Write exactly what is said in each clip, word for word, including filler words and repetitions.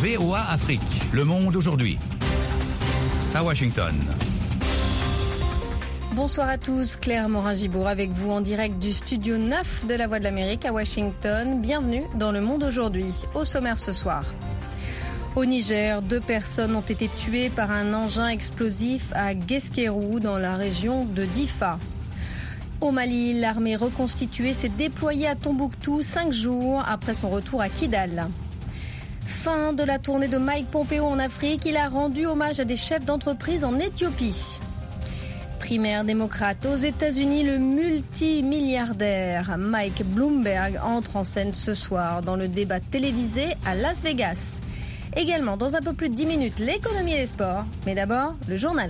V O A Afrique, le monde aujourd'hui. À Washington. Bonsoir à tous, Claire Morin-Gibourg avec vous en direct du studio neuf de la Voix de l'Amérique à Washington. Bienvenue dans le monde aujourd'hui. Au sommaire ce soir. Au Niger, deux personnes ont été tuées par un engin explosif à Guesquerou dans la région de Difa. Au Mali, l'armée reconstituée s'est déployée à Tombouctou cinq jours après son retour à Kidal. Fin de la tournée de Mike Pompeo en Afrique, il a rendu hommage à des chefs d'entreprise en Éthiopie. Primaire démocrate aux États-Unis, le multimilliardaire Mike Bloomberg entre en scène ce soir dans le débat télévisé à Las Vegas. Également, dans un peu plus de dix minutes, l'économie et les sports. Mais d'abord, le journal.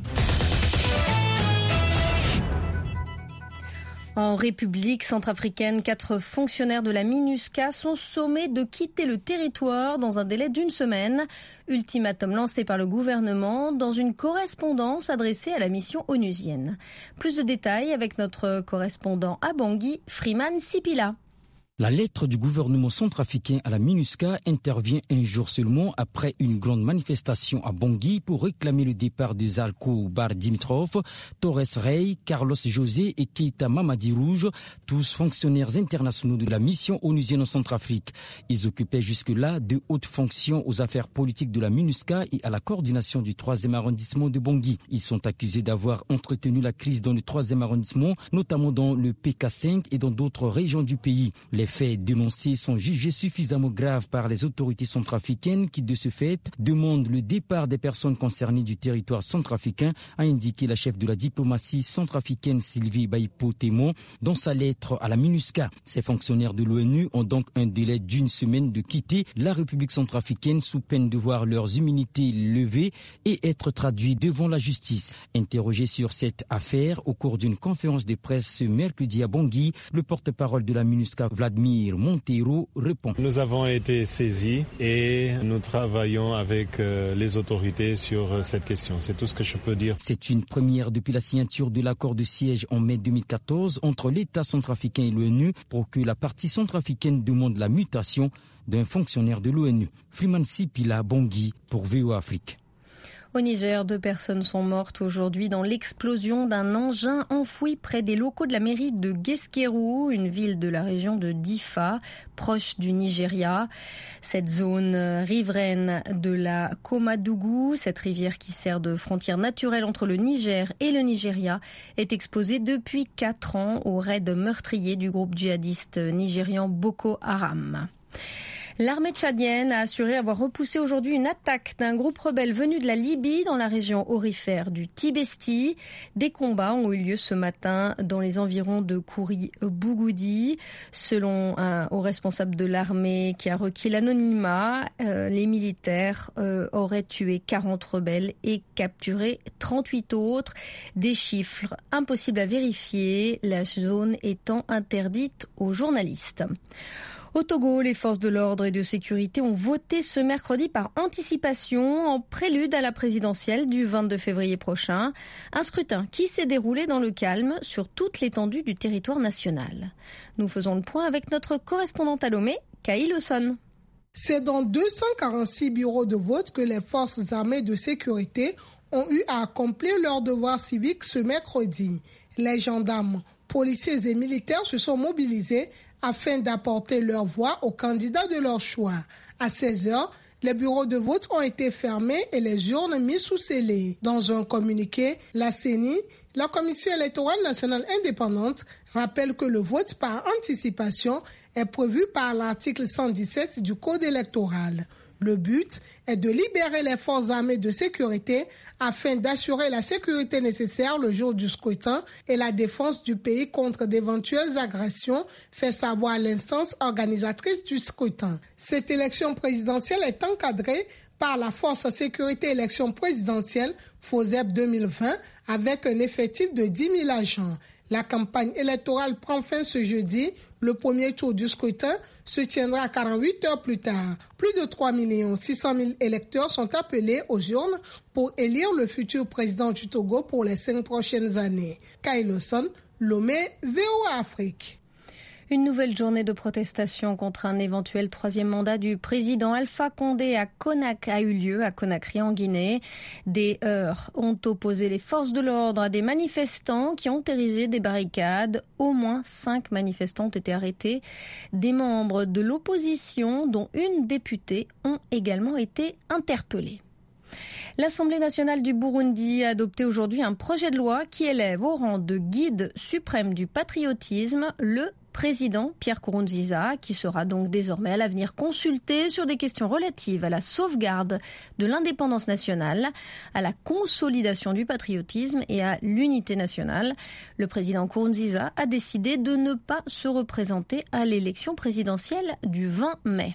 En République centrafricaine, quatre fonctionnaires de la MINUSCA sont sommés de quitter le territoire dans un délai d'une semaine. Ultimatum lancé par le gouvernement dans une correspondance adressée à la mission onusienne. Plus de détails avec notre correspondant à Bangui, Freeman Sipila. La lettre du gouvernement centrafricain à la MINUSCA intervient un jour seulement après une grande manifestation à Bangui pour réclamer le départ de Zalko Bar Dimitrov, Torres Rey, Carlos José et Keita Mamadi Rouge, tous fonctionnaires internationaux de la mission onusienne en Centrafrique. Ils occupaient jusque-là de hautes fonctions aux affaires politiques de la MINUSCA et à la coordination du troisième arrondissement de Bangui. Ils sont accusés d'avoir entretenu la crise dans le troisième arrondissement, notamment dans le P K cinq et dans d'autres régions du pays. Les faits dénoncés sont jugés suffisamment graves par les autorités centrafricaines qui, de ce fait, demandent le départ des personnes concernées du territoire centrafricain, a indiqué la chef de la diplomatie centrafricaine Sylvie Baipo-Témon dans sa lettre à la MINUSCA. Ces fonctionnaires de l'ONU ont donc un délai d'une semaine de quitter la République centrafricaine sous peine de voir leurs immunités levées et être traduits devant la justice. Interrogé sur cette affaire au cours d'une conférence de presse ce mercredi à Bangui, le porte-parole de la MINUSCA, Vladimir Montero, répond. Nous avons été saisis et nous travaillons avec euh, les autorités sur euh, cette question. C'est tout ce que je peux dire. C'est une première depuis la signature de l'accord de siège en mai deux mille quatorze entre l'État centrafricain et l'ONU pour que la partie centrafricaine demande la mutation d'un fonctionnaire de l'ONU. Freeman Sipila, Bangui pour V O A Afrique. Au Niger, deux personnes sont mortes aujourd'hui dans l'explosion d'un engin enfoui près des locaux de la mairie de Guesquerou, une ville de la région de Difa, proche du Nigeria. Cette zone riveraine de la Komadougou, cette rivière qui sert de frontière naturelle entre le Niger et le Nigeria, est exposée depuis quatre ans aux raids meurtriers du groupe djihadiste nigérian Boko Haram. L'armée tchadienne a assuré avoir repoussé aujourd'hui une attaque d'un groupe rebelle venu de la Libye dans la région aurifère du Tibesti. Des combats ont eu lieu ce matin dans les environs de Kouri-Bougoudi. Selon un haut responsable de l'armée qui a requis l'anonymat, euh, les militaires euh, auraient tué quarante rebelles et capturé trente-huit autres. Des chiffres impossibles à vérifier, la zone étant interdite aux journalistes. Au Togo, les forces de l'ordre et de sécurité ont voté ce mercredi par anticipation en prélude à la présidentielle du vingt-deux février prochain. Un scrutin qui s'est déroulé dans le calme sur toute l'étendue du territoire national. Nous faisons le point avec notre correspondante à Lomé, Kaï Lawson. C'est dans deux cent quarante-six bureaux de vote que les forces armées de sécurité ont eu à accomplir leur devoir civique ce mercredi. Les gendarmes, policiers et militaires se sont mobilisés afin d'apporter leur voix aux candidats de leur choix. À seize heures, les bureaux de vote ont été fermés et les urnes mises sous scellé. Dans un communiqué, la C E N I, la Commission électorale nationale indépendante, rappelle que le vote par anticipation est prévu par l'article cent dix-sept du Code électoral. Le but est de libérer les forces armées de sécurité afin d'assurer la sécurité nécessaire le jour du scrutin et la défense du pays contre d'éventuelles agressions, fait savoir l'instance organisatrice du scrutin. Cette élection présidentielle est encadrée par la Force Sécurité Élection Présidentielle FOSEP deux mille vingt avec un effectif de dix mille agents. La campagne électorale prend fin ce jeudi. Le premier tour du scrutin se tiendra quarante-huit heures plus tard. Plus de trois millions six cent mille électeurs sont appelés aux urnes pour élire le futur président du Togo pour les cinq prochaines années. Kaï Lawson, Lomé, V O A Afrique. Une nouvelle journée de protestation contre un éventuel troisième mandat du président Alpha Condé à Conakry a eu lieu, à Conakry en Guinée. Des heurts ont opposé les forces de l'ordre à des manifestants qui ont érigé des barricades. Au moins cinq manifestants ont été arrêtés. Des membres de l'opposition, dont une députée, ont également été interpellés. L'Assemblée nationale du Burundi a adopté aujourd'hui un projet de loi qui élève au rang de guide suprême du patriotisme le président Pierre Nkurunziza, qui sera donc désormais à l'avenir consulté sur des questions relatives à la sauvegarde de l'indépendance nationale, à la consolidation du patriotisme et à l'unité nationale. Le président Nkurunziza a décidé de ne pas se représenter à l'élection présidentielle du vingt mai.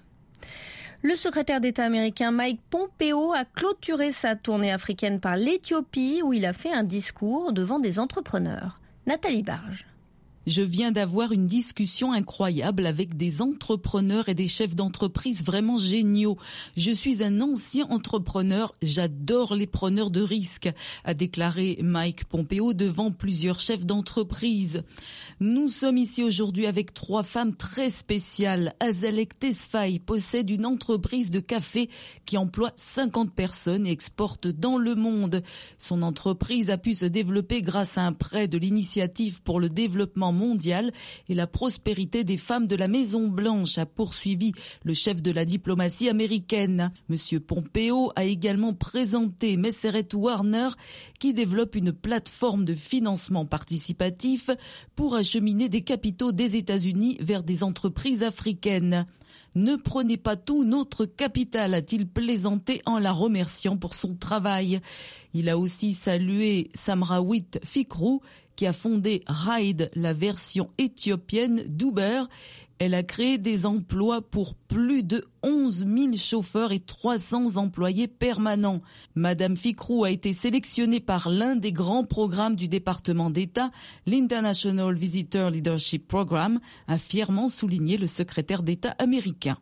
Le secrétaire d'État américain Mike Pompeo a clôturé sa tournée africaine par l'Éthiopie où il a fait un discours devant des entrepreneurs. Nathalie Barge. Je viens d'avoir une discussion incroyable avec des entrepreneurs et des chefs d'entreprise vraiment géniaux. Je suis un ancien entrepreneur, j'adore les preneurs de risques, a déclaré Mike Pompeo devant plusieurs chefs d'entreprise. Nous sommes ici aujourd'hui avec trois femmes très spéciales. Azalek Tesfaye possède une entreprise de café qui emploie cinquante personnes et exporte dans le monde. Son entreprise a pu se développer grâce à un prêt de l'Initiative pour le développement mondial et la prospérité des femmes de la Maison Blanche, a poursuivi le chef de la diplomatie américaine. Monsieur Pompeo a également présenté Messeret Warner qui développe une plateforme de financement participatif pour acheminer des capitaux des États-Unis vers des entreprises africaines. Ne prenez pas tout notre capital, a-t-il plaisanté en la remerciant pour son travail. Il a aussi salué Samrawit Fikru, qui a fondé Ride, la version éthiopienne d'Uber. Elle a créé des emplois pour plus de onze mille chauffeurs et trois cents employés permanents. Madame Fikru a été sélectionnée par l'un des grands programmes du département d'État, l'International Visitor Leadership Program, a fièrement souligné le secrétaire d'État américain.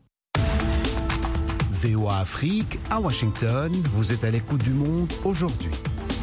V O A Afrique, à Washington, vous êtes à l'écoute du monde aujourd'hui.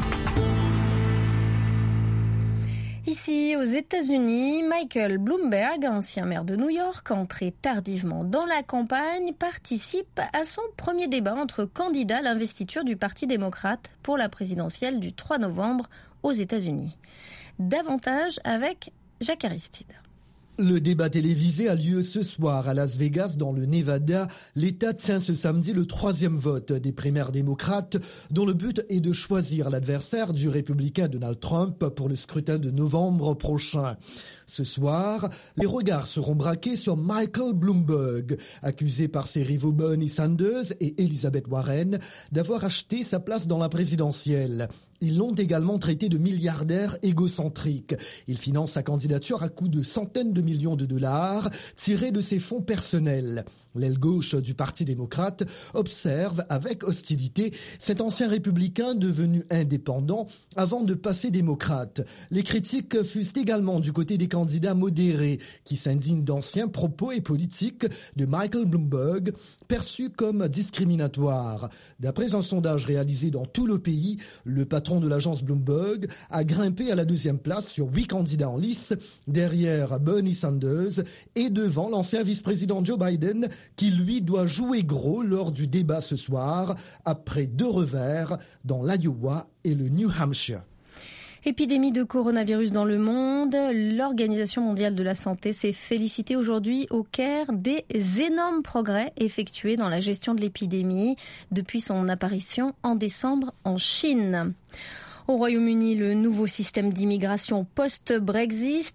Ici, aux États-Unis, Michael Bloomberg, ancien maire de New York, entré tardivement dans la campagne, participe à son premier débat entre candidats à l'investiture du Parti démocrate pour la présidentielle du trois novembre aux États-Unis. Davantage avec Jacques Aristide. Le débat télévisé a lieu ce soir à Las Vegas, dans le Nevada. L'État tient ce samedi le troisième vote des primaires démocrates, dont le but est de choisir l'adversaire du républicain Donald Trump pour le scrutin de novembre prochain. Ce soir, les regards seront braqués sur Michael Bloomberg, accusé par ses rivaux Bernie Sanders et Elizabeth Warren d'avoir acheté sa place dans la présidentielle. Ils l'ont également traité de milliardaire égocentrique. Il finance sa candidature à coût de centaines de millions de dollars tirés de ses fonds personnels. L'aile gauche du Parti démocrate observe avec hostilité cet ancien républicain devenu indépendant avant de passer démocrate. Les critiques fusent également du côté des candidats modérés qui s'indignent d'anciens propos et politiques de Michael Bloomberg perçus comme discriminatoires. D'après un sondage réalisé dans tout le pays, le patron de l'agence Bloomberg a grimpé à la deuxième place sur huit candidats en lice, derrière Bernie Sanders et devant l'ancien vice-président Joe Biden, qui lui doit jouer gros lors du débat ce soir, après deux revers dans l'Iowa et le New Hampshire. Épidémie de coronavirus dans le monde, l'Organisation mondiale de la santé s'est félicitée aujourd'hui au Caire des énormes progrès effectués dans la gestion de l'épidémie depuis son apparition en décembre en Chine. Au Royaume-Uni, le nouveau système d'immigration post-Brexit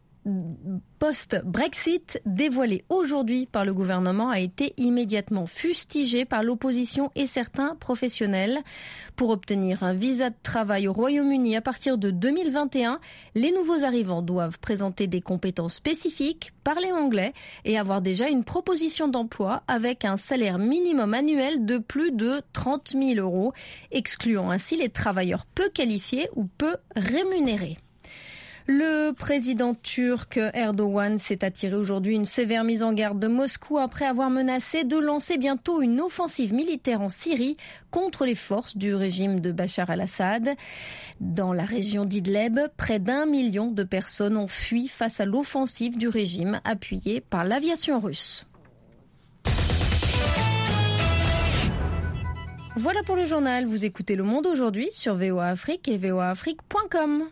Post-Brexit dévoilé aujourd'hui par le gouvernement a été immédiatement fustigé par l'opposition et certains professionnels. Pour obtenir un visa de travail au Royaume-Uni à partir de deux mille vingt et un, les nouveaux arrivants doivent présenter des compétences spécifiques, parler anglais et avoir déjà une proposition d'emploi avec un salaire minimum annuel de plus de trente mille euros, excluant ainsi les travailleurs peu qualifiés ou peu rémunérés. Le président turc Erdogan s'est attiré aujourd'hui une sévère mise en garde de Moscou après avoir menacé de lancer bientôt une offensive militaire en Syrie contre les forces du régime de Bachar al-Assad. Dans la région d'Idleb, près d'un million de personnes ont fui face à l'offensive du régime appuyée par l'aviation russe. Voilà pour le journal. Vous écoutez Le Monde aujourd'hui sur V O A Afrique et v o a afrique point com.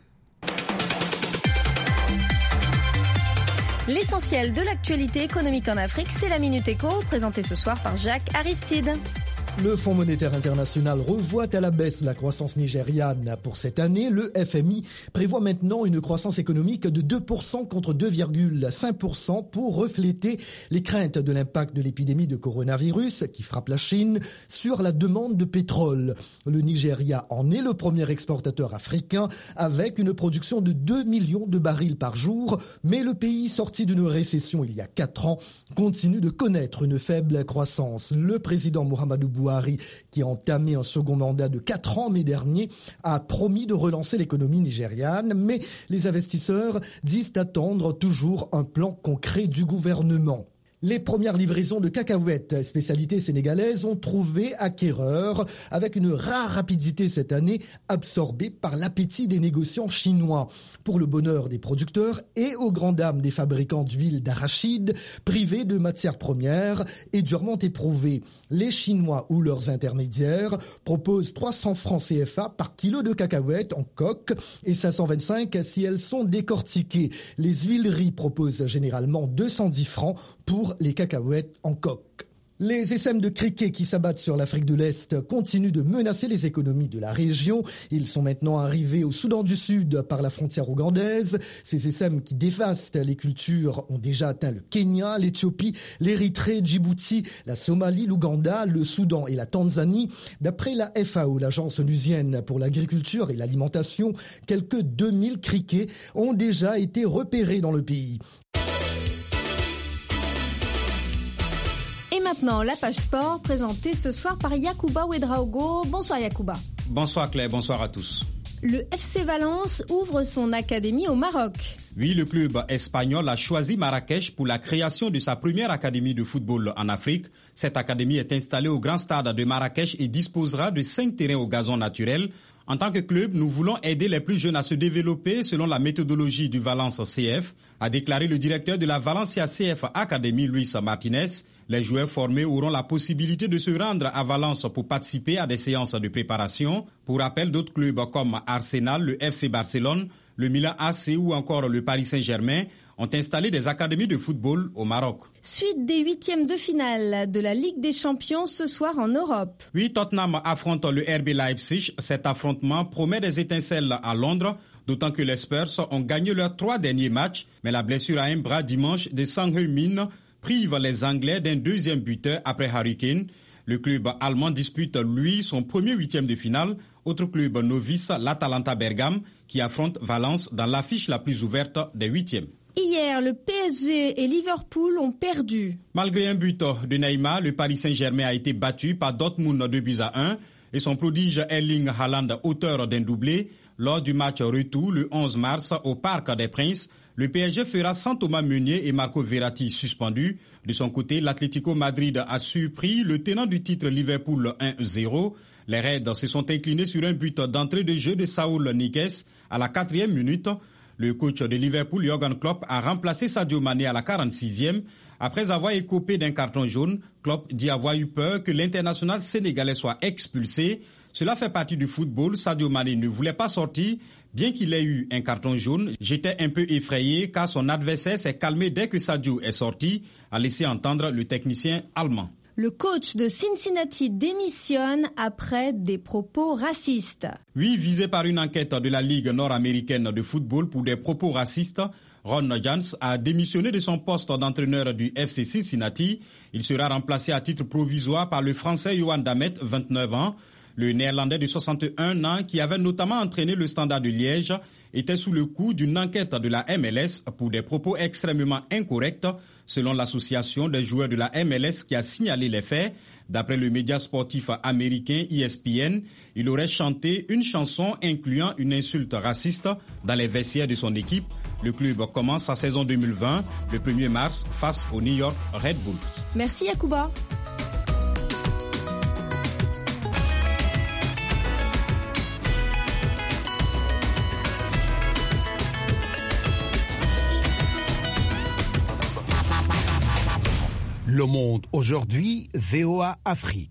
L'essentiel de l'actualité économique en Afrique, c'est la Minute Éco, présentée ce soir par Jacques Aristide. Le Fonds monétaire international revoit à la baisse la croissance nigériane pour cette année. Le F M I prévoit maintenant une croissance économique de deux pour cent contre deux virgule cinq pour cent pour refléter les craintes de l'impact de l'épidémie de coronavirus qui frappe la Chine sur la demande de pétrole. Le Nigeria en est le premier exportateur africain avec une production de deux millions de barils par jour. Mais le pays sorti d'une récession il y a quatre ans continue de connaître une faible croissance. Le président Muhammadu Buhari, qui a entamé un second mandat de quatre ans mai dernier, a promis de relancer l'économie nigériane, mais les investisseurs disent attendre toujours un plan concret du gouvernement. Les premières livraisons de cacahuètes, spécialité sénégalaise, ont trouvé acquéreur avec une rare rapidité cette année, absorbée par l'appétit des négociants chinois. Pour le bonheur des producteurs et aux grandes dames des fabricants d'huile d'arachide, privés de matières premières et durement éprouvés. Les Chinois ou leurs intermédiaires proposent trois cents francs C F A par kilo de cacahuètes en coque et cinq cent vingt-cinq si elles sont décortiquées. Les huileries proposent généralement deux cent dix francs pour les cacahuètes en coque. Les essaim de criquets qui s'abattent sur l'Afrique de l'Est continuent de menacer les économies de la région. Ils sont maintenant arrivés au Soudan du Sud par la frontière ougandaise. Ces essaim qui dévastent les cultures ont déjà atteint le Kenya, l'Éthiopie, l'Érythrée, Djibouti, la Somalie, l'Ouganda, le Soudan et la Tanzanie. D'après la F A O, l'agence onusienne pour l'agriculture et l'alimentation, quelques deux mille criquets ont déjà été repérés dans le pays. Et maintenant, la page sport présentée ce soir par Yacouba Ouedraogo. Bonsoir Yacouba. Bonsoir Claire, bonsoir à tous. Le F C Valence ouvre son académie au Maroc. Oui, le club espagnol a choisi Marrakech pour la création de sa première académie de football en Afrique. Cette académie est installée au grand stade de Marrakech et disposera de cinq terrains au gazon naturel. En tant que club, nous voulons aider les plus jeunes à se développer selon la méthodologie du Valence C F, a déclaré le directeur de la Valencia C F Academy, Luis Martinez. Les joueurs formés auront la possibilité de se rendre à Valence pour participer à des séances de préparation. Pour rappel, d'autres clubs comme Arsenal, le F C Barcelone, le Milan A C ou encore le Paris Saint-Germain ont installé des académies de football au Maroc. Suite des huitièmes de finale de la Ligue des Champions ce soir en Europe. Oui, Tottenham affronte le R B Leipzig. Cet affrontement promet des étincelles à Londres, d'autant que les Spurs ont gagné leurs trois derniers matchs. Mais la blessure à un bras dimanche de Sang Heung-min prive les Anglais d'un deuxième buteur après Harry Kane. Le club allemand dispute, lui, son premier huitième de finale. Autre club novice, l'Atalanta Bergame, qui affronte Valence dans l'affiche la plus ouverte des huitièmes. Hier, le P S G et Liverpool ont perdu. Malgré un but de Neymar, le Paris Saint-Germain a été battu par Dortmund deux buts à un et son prodige Erling Haaland, auteur d'un doublé. Lors du match retour le onze mars au Parc des Princes, le P S G fera sans Thomas Meunier et Marco Verratti suspendus. De son côté, l'Atlético Madrid a surpris le tenant du titre Liverpool un zéro. Les Reds se sont inclinés sur un but d'entrée de jeu de Saúl Ñíguez à la quatrième minute. Le coach de Liverpool, Jürgen Klopp, a remplacé Sadio Mané à la quarante-sixième. Après avoir écopé d'un carton jaune, Klopp dit avoir eu peur que l'international sénégalais soit expulsé. Cela fait partie du football. Sadio Mané ne voulait pas sortir. Bien qu'il ait eu un carton jaune, j'étais un peu effrayé car son adversaire s'est calmé dès que Sadio est sorti, a laissé entendre le technicien allemand. Le coach de Cincinnati démissionne après des propos racistes. Oui, visé par une enquête de la Ligue nord-américaine de football pour des propos racistes, Ron Jans a démissionné de son poste d'entraîneur du F C Cincinnati. Il sera remplacé à titre provisoire par le Français Yohan Damet, vingt-neuf ans. Le Néerlandais de soixante et un ans, qui avait notamment entraîné le Standard de Liège, était sous le coup d'une enquête de la M L S pour des propos extrêmement incorrects, selon l'association des joueurs de la M L S qui a signalé les faits. D'après le média sportif américain E S P N, il aurait chanté une chanson incluant une insulte raciste dans les vestiaires de son équipe. Le club commence sa saison deux mille vingt le premier mars face au New York Red Bulls. Merci Yacouba. Le Monde aujourd'hui, V O A Afrique.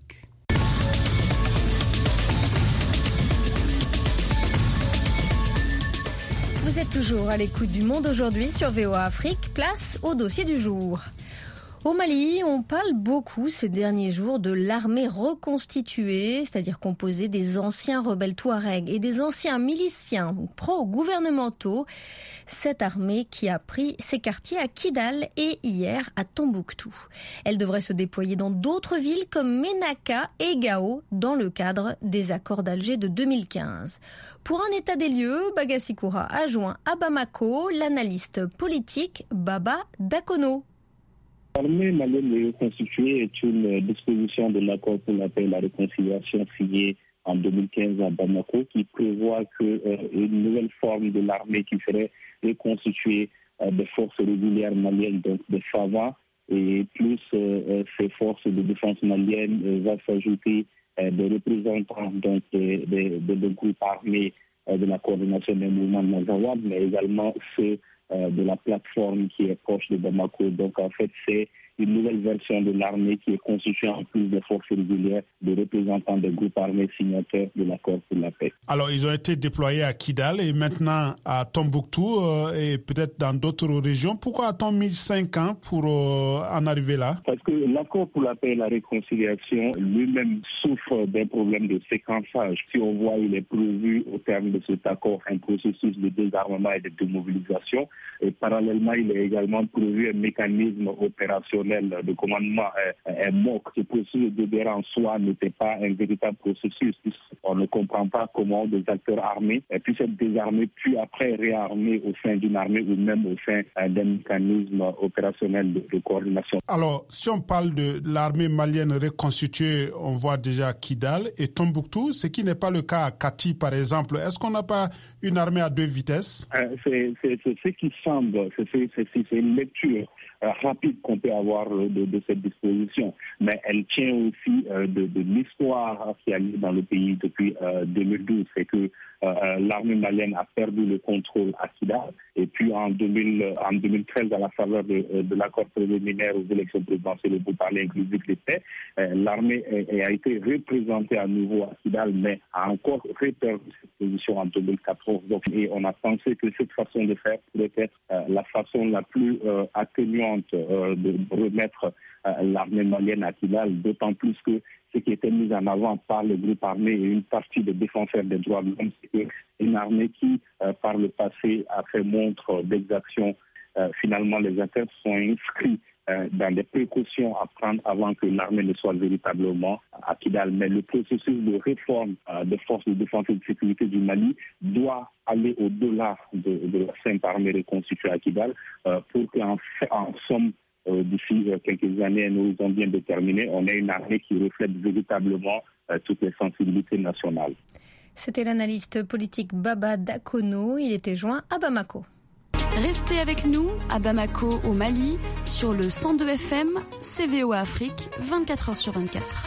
Vous êtes toujours à l'écoute du Monde aujourd'hui sur V O A Afrique. Place au dossier du jour. Au Mali, on parle beaucoup ces derniers jours de l'armée reconstituée, c'est-à-dire composée des anciens rebelles touaregs et des anciens miliciens pro-gouvernementaux. Cette armée qui a pris ses quartiers à Kidal et hier à Tombouctou. Elle devrait se déployer dans d'autres villes comme Ménaka et Gao dans le cadre des accords d'Alger de deux mille quinze. Pour un état des lieux, Bagassi Koura a joint à Bamako l'analyste politique Baba Dakono. L'armée malienne reconstituée est une disposition de l'accord pour la paix et la réconciliation signé en deux mille quinze à Bamako qui prévoit que, euh, une nouvelle forme de l'armée qui serait reconstituée euh, des forces régulières maliennes, donc des F A V A, et plus euh, ces forces de défense maliennes euh, va s'ajouter euh, des représentants donc, des, des, des, des groupes armés euh, de la coordination des mouvements de Mazawad, mais également ceux de la plateforme qui est proche de Bamako. Donc en fait, c'est une nouvelle version de l'armée qui est constituée en plus des forces régulières de représentants des groupes armés signataires de l'accord pour la paix. Alors ils ont été déployés à Kidal et maintenant à Tombouctou euh, et peut-être dans d'autres régions. Pourquoi a-t-on mis cinq ans pour euh, en arriver là? Parce que l'accord pour la paix et la réconciliation lui-même souffre d'un problème de séquençage. Si on voit, il est prévu au terme de cet accord un processus de désarmement et de démobilisation. Et parallèlement, il est également prévu un mécanisme opérationnel de commandement euh, un M O C. Ce processus de guerre en soi n'était pas un véritable processus. On ne comprend pas comment des acteurs armés puissent être désarmés puis après réarmés au sein d'une armée ou même au sein euh, d'un mécanisme opérationnel de, de coordination. Alors, si on parle de l'armée malienne reconstituée, on voit déjà Kidal et Tombouctou, ce qui n'est pas le cas à Kati par exemple. Est-ce qu'on n'a pas une armée à deux vitesses? euh, c'est, c'est, c'est ce qui semble, c'est, c'est, c'est, c'est une lecture euh, rapide qu'on peut avoir de, de cette disposition, mais elle tient aussi euh, de, de l'histoire qui a lieu dans le pays depuis euh, deux mille douze. C'est que euh, l'armée malienne a perdu le contrôle à Kidal et puis en, deux mille, en deux mille treize, à la faveur de, de l'accord préliminaire aux élections présidentielles pour parler inclusif des faits, euh, l'armée a, a été représentée à nouveau à Kidal, mais a encore reperdu cette position en deux mille quatorze. Donc, et on a pensé que cette façon de faire pourrait être euh, la façon la plus euh, atténuante euh, de remettre euh, l'armée malienne à Kidal, d'autant plus que ce qui était mis en avant par le groupe armé et une partie des défenseurs des droits de l'homme, c'est une armée qui, euh, par le passé, a fait montre d'exaction. Euh, finalement, les acteurs sont inscrits euh, dans des précautions à prendre avant que l'armée ne soit véritablement à Kidal. Mais le processus de réforme euh, des forces de défense et de sécurité du Mali doit aller au-delà de, de la simple armée reconstituée à Kidal euh, pour qu'en en somme, Euh, d'ici euh, quelques années, nous avons bien déterminé, on a une armée qui reflète véritablement euh, toutes les sensibilités nationales. C'était l'analyste politique Baba Dakono, il était joint à Bamako. Restez avec nous à Bamako au Mali sur le cent deux F M, C V O A Afrique, vingt-quatre heures sur vingt-quatre.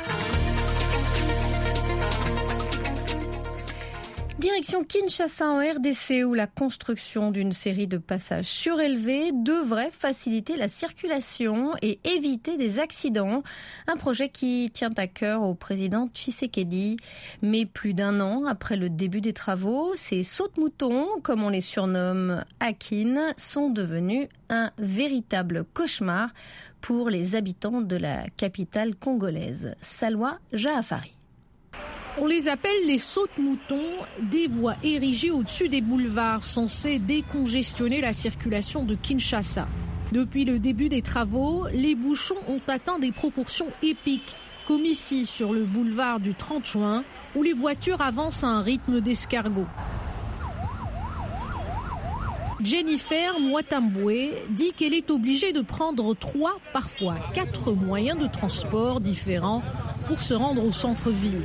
Direction Kinshasa en R D C où la construction d'une série de passages surélevés devrait faciliter la circulation et éviter des accidents. Un projet qui tient à cœur au président Tshisekedi. Mais plus d'un an après le début des travaux, ces saute-moutons, comme on les surnomme à Kin, sont devenus un véritable cauchemar pour les habitants de la capitale congolaise. Salwa Jaafari. On les appelle les saute-moutons, des voies érigées au-dessus des boulevards censées décongestionner la circulation de Kinshasa. Depuis le début des travaux, les bouchons ont atteint des proportions épiques. comme ici sur le boulevard du trente juin, où les voitures avancent à un rythme d'escargot. Jennifer Mwatambwe dit qu'elle est obligée de prendre trois, parfois quatre moyens de transport différents pour se rendre au centre-ville.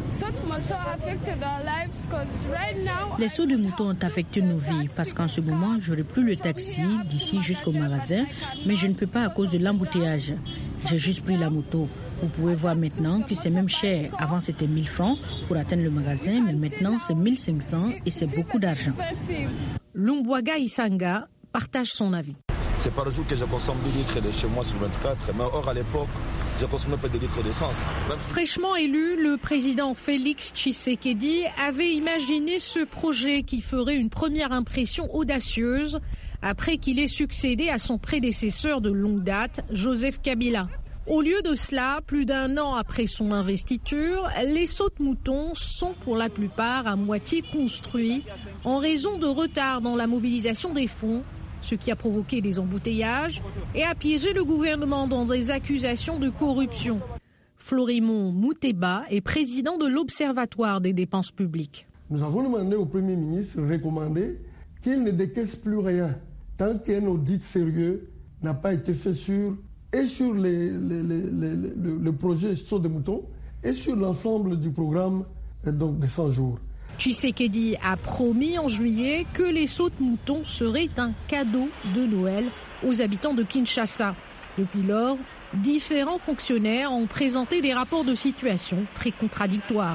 Les sauts de moto ont affecté nos vies parce qu'en ce moment, je n'aurai plus le taxi d'ici jusqu'au magasin, mais je ne peux pas à cause de l'embouteillage. J'ai juste pris la moto. Vous pouvez voir maintenant que c'est même cher. Avant, c'était mille francs pour atteindre le magasin, mais maintenant, c'est mille cinq cents et c'est beaucoup d'argent. Lumbwaga Isanga partage son avis. C'est par jour que je consomme deux litres de chez moi sur vingt-quatre, mais or à l'époque, je consommais pas de litres d'essence. Fraîchement élu, le président Félix Tshisekedi avait imaginé ce projet qui ferait une première impression audacieuse après qu'il ait succédé à son prédécesseur de longue date, Joseph Kabila. Au lieu de cela, plus d'un an après son investiture, les sautes-moutons sont pour la plupart à moitié construits en raison de retard dans la mobilisation des fonds, ce qui a provoqué des embouteillages et a piégé le gouvernement dans des accusations de corruption. Florimond Mouteba est président de l'Observatoire des dépenses publiques. Nous avons demandé au Premier ministre de recommander qu'il ne décaisse plus rien tant qu'un audit sérieux n'a pas été fait sur et sur les, les, les, les, le, le projet saut de moutons et sur l'ensemble du programme donc, de cent jours. Tshisekedi a promis en juillet que les sautes-moutons seraient un cadeau de Noël aux habitants de Kinshasa. Depuis lors, différents fonctionnaires ont présenté des rapports de situation très contradictoires.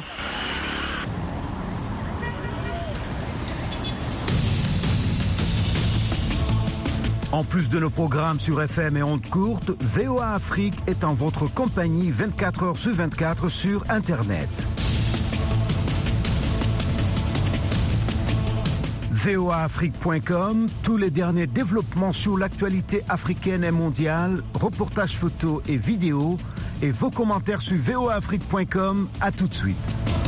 En plus de nos programmes sur F M et ondes courtes, V O A Afrique est en votre compagnie vingt-quatre heures sur vingt-quatre sur Internet. V O A Afrique point com, tous les derniers développements sur l'actualité africaine et mondiale, reportages photos et vidéos, et vos commentaires sur V O A Afrique point com. À tout de suite.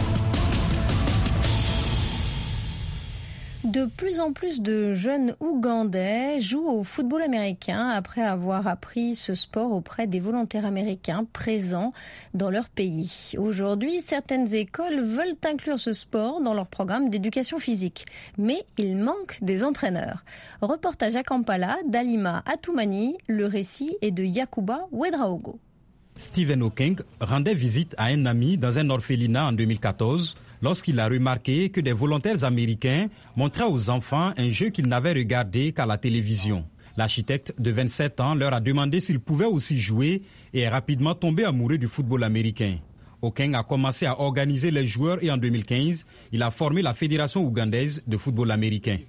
De plus en plus de jeunes Ougandais jouent au football américain après avoir appris ce sport auprès des volontaires américains présents dans leur pays. Aujourd'hui, certaines écoles veulent inclure ce sport dans leur programme d'éducation physique, mais il manque des entraîneurs. Reportage à Kampala d'Alima Atoumani, le récit est de Yakuba Wedraogo. Stephen Okeng rendait visite à un ami dans un orphelinat en deux mille quatorze lorsqu'il a remarqué que des volontaires américains montraient aux enfants un jeu qu'ils n'avaient regardé qu'à la télévision. L'architecte de vingt-sept ans leur a demandé s'ils pouvaient aussi jouer et est rapidement tombé amoureux du football américain. Okeng a commencé à organiser les joueurs et en deux mille quinze, il a formé la Fédération ougandaise de football américain.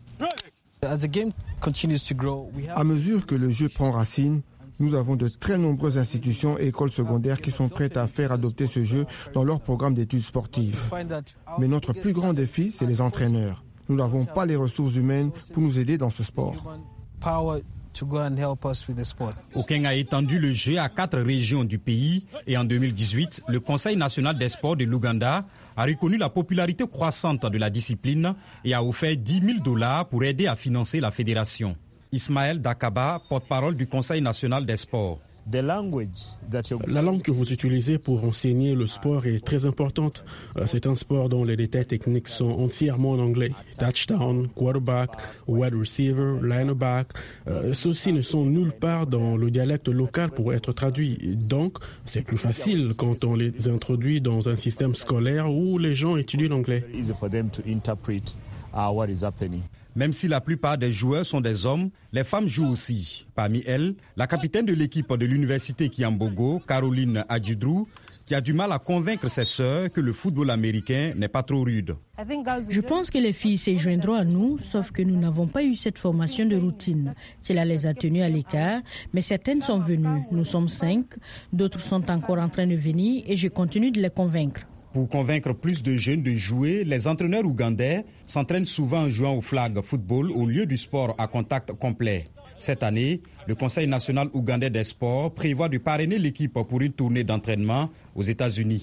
À mesure que le jeu prend racine, nous avons de très nombreuses institutions et écoles secondaires qui sont prêtes à faire adopter ce jeu dans leur programme d'études sportives. Mais notre plus grand défi, c'est les entraîneurs. Nous n'avons pas les ressources humaines pour nous aider dans ce sport. Okeng a étendu le jeu à quatre régions du pays et en deux mille dix-huit, le Conseil national des sports de l'Ouganda a reconnu la popularité croissante de la discipline et a offert dix mille dollars pour aider à financer la fédération. Ismaël Dakaba, porte-parole du Conseil national des sports. La langue que vous utilisez pour enseigner le sport est très importante. C'est un sport dont les détails techniques sont entièrement en anglais. Touchdown, quarterback, wide receiver, lineback, euh, ceux-ci ne sont nulle part dans le dialecte local pour être traduits. Donc, c'est plus facile quand on les introduit dans un système scolaire où les gens étudient l'anglais. Même si la plupart des joueurs sont des hommes, les femmes jouent aussi. Parmi elles, la capitaine de l'équipe de l'université Kiambogo, Caroline Adjidrou, qui a du mal à convaincre ses sœurs que le football américain n'est pas trop rude. Je pense que les filles se joindront à nous, sauf que nous n'avons pas eu cette formation de routine. Cela les a tenues à l'écart, mais certaines sont venues. Nous sommes cinq, d'autres sont encore en train de venir et je continue de les convaincre. Pour convaincre plus de jeunes de jouer, les entraîneurs ougandais s'entraînent souvent en jouant au flag football au lieu du sport à contact complet. Cette année, le Conseil national ougandais des sports prévoit de parrainer l'équipe pour une tournée d'entraînement aux États-Unis.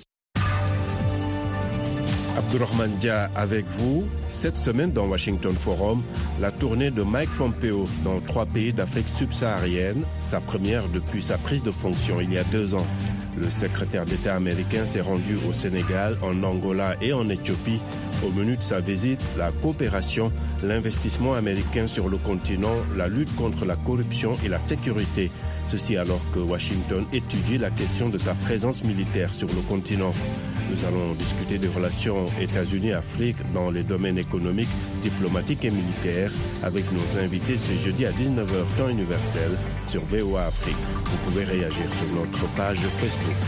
Abdourahmane Dia avec vous. Cette semaine dans Washington Forum, la tournée de Mike Pompeo dans trois pays d'Afrique subsaharienne, sa première depuis sa prise de fonction il y a deux ans. Le secrétaire d'État américain s'est rendu au Sénégal, en Angola et en Éthiopie. Au menu de sa visite, la coopération, l'investissement américain sur le continent, la lutte contre la corruption et la sécurité. Ceci alors que Washington étudie la question de sa présence militaire sur le continent. Nous allons discuter des relations États-Unis-Afrique dans les domaines économiques, diplomatiques et militaires avec nos invités ce jeudi à dix-neuf heures temps universel sur V O A Afrique. Vous pouvez réagir sur notre page Facebook.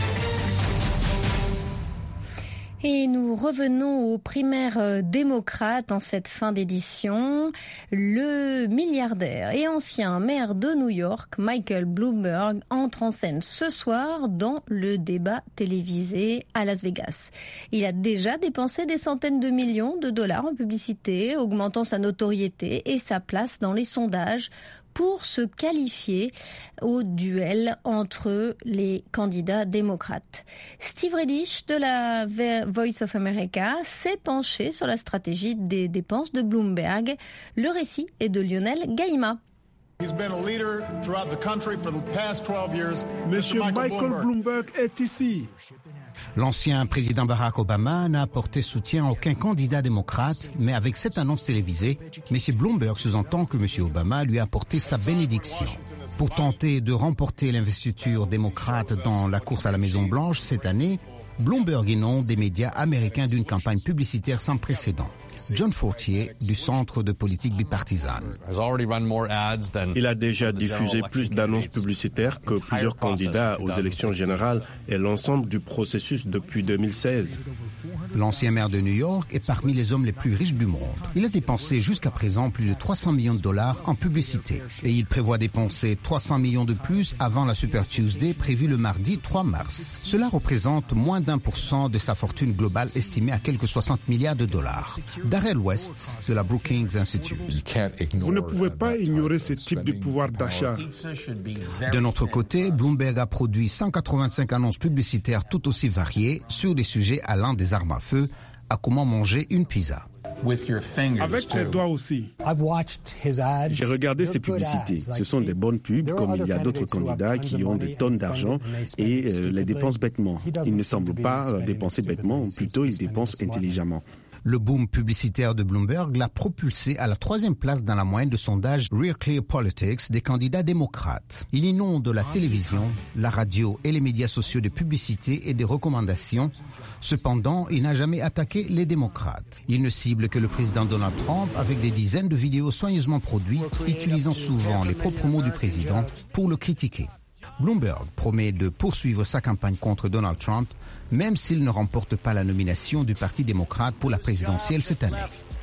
Et nous revenons aux primaires démocrates en cette fin d'édition. Le milliardaire et ancien maire de New York, Michael Bloomberg, entre en scène ce soir dans le débat télévisé à Las Vegas. Il a déjà dépensé des centaines de millions de dollars en publicité, augmentant sa notoriété et sa place dans les sondages pour se qualifier au duel entre les candidats démocrates. Steve Redish de la Voice of America s'est penché sur la stratégie des dépenses de Bloomberg. Le récit est de Lionel Gaïma. Monsieur Michael Bloomberg est ici. L'ancien président Barack Obama n'a apporté soutien à aucun candidat démocrate, mais avec cette annonce télévisée, M. Bloomberg sous-entend que M. Obama lui a apporté sa bénédiction. Pour tenter de remporter l'investiture démocrate dans la course à la Maison-Blanche cette année, Bloomberg inonde des médias américains d'une campagne publicitaire sans précédent. John Fortier, du Centre de politique bipartisane. Il a déjà diffusé plus d'annonces publicitaires que plusieurs candidats aux élections générales et l'ensemble du processus depuis deux mille seize. L'ancien maire de New York est parmi les hommes les plus riches du monde. Il a dépensé jusqu'à présent plus de trois cents millions de dollars en publicité. Et il prévoit dépenser trois cents millions de plus avant la Super Tuesday prévue le mardi trois mars. Cela représente moins d'un pour cent de sa fortune globale estimée à quelques soixante milliards de dollars. Darrell West de la Brookings Institute. Vous ne pouvez pas ignorer ce type de pouvoir d'achat. De notre côté, Bloomberg a produit cent quatre-vingt-cinq annonces publicitaires tout aussi variées sur des sujets allant des armes à feu à comment manger une pizza. Avec les doigts aussi. J'ai regardé ces publicités. Ce sont des bonnes pubs, comme il y a d'autres candidats qui ont des tonnes d'argent et euh, les dépensent bêtement. Il ne semble pas dépenser bêtement, plutôt il dépense intelligemment. Le boom publicitaire de Bloomberg l'a propulsé à la troisième place dans la moyenne de sondage Real Clear Politics des candidats démocrates. Il inonde la télévision, la radio et les médias sociaux de publicité et de recommandations. Cependant, il n'a jamais attaqué les démocrates. Il ne cible que le président Donald Trump avec des dizaines de vidéos soigneusement produites, utilisant souvent les propres mots du président pour le critiquer. Bloomberg promet de poursuivre sa campagne contre Donald Trump, même s'il ne remporte pas la nomination du Parti démocrate pour la présidentielle cette année.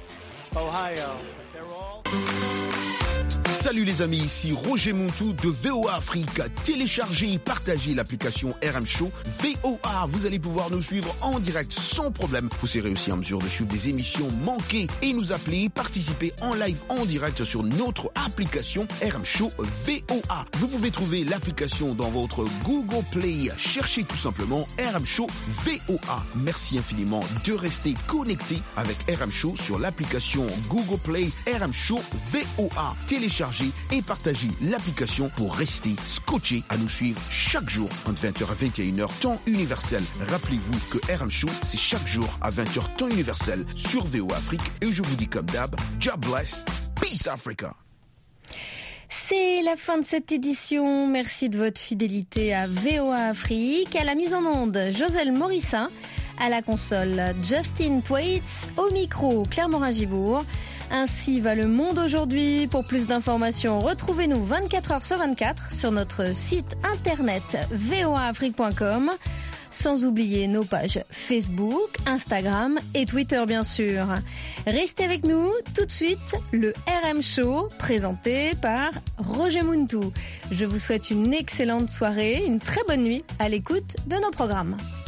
Salut les amis, ici Roger Montou de V O A Afrique. Téléchargez et partagez l'application R M Show V O A. Vous allez pouvoir nous suivre en direct sans problème. Vous serez aussi en mesure de suivre des émissions manquées et nous appeler, participer en live en direct sur notre application R M Show V O A. Vous pouvez trouver l'application dans votre Google Play. Cherchez tout simplement R M Show V O A. Merci infiniment de rester connecté avec R M Show sur l'application Google Play R M Show V O A. Téléchargez et partagez l'application pour rester scotché à nous suivre chaque jour entre vingt heures à vingt et une heures temps universel. Rappelez-vous que R M Show, c'est chaque jour à vingt heures temps universel sur V O A Afrique. Et je vous dis comme d'hab, God bless, peace Africa. C'est la fin de cette édition. Merci de votre fidélité à V O A Afrique. À la mise en onde, Joselle Morissin. À la console, Justin Thwaites. Au micro, Claire Morin-Gibourg. Ainsi va le monde aujourd'hui. Pour plus d'informations, retrouvez-nous vingt-quatre heures sur vingt-quatre sur notre site internet v o a afrique point com. Sans oublier nos pages Facebook, Instagram et Twitter bien sûr. Restez avec nous, tout de suite, le R M Show présenté par Roger Muntou. Je vous souhaite une excellente soirée, une très bonne nuit à l'écoute de nos programmes.